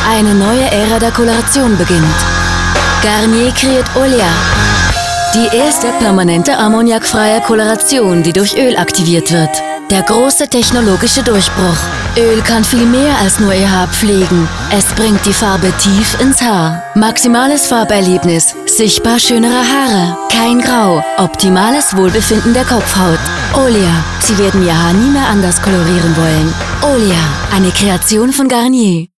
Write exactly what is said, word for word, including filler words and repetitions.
Eine neue Ära der Koloration beginnt. Garnier kreiert Olia. Die erste permanente ammoniakfreie Koloration, die durch Öl aktiviert wird. Der große technologische Durchbruch. Öl kann viel mehr als nur Ihr Haar pflegen. Es bringt die Farbe tief ins Haar. Maximales Farberlebnis, sichtbar schönere Haare, kein Grau, optimales Wohlbefinden der Kopfhaut. Olia, Sie werden Ihr Haar nie mehr anders kolorieren wollen. Olia, eine Kreation von Garnier.